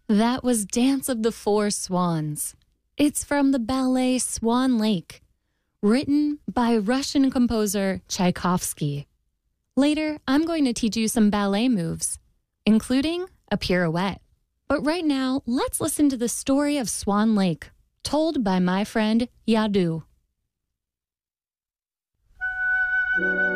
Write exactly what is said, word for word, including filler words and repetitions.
That was Dance of the Four Swans. It's from the ballet Swan Lake, written by Russian composer Tchaikovsky. Later, I'm going to teach you some ballet moves, including a pirouette. But right now, let's listen to the story of Swan Lake, told by my friend Yadu.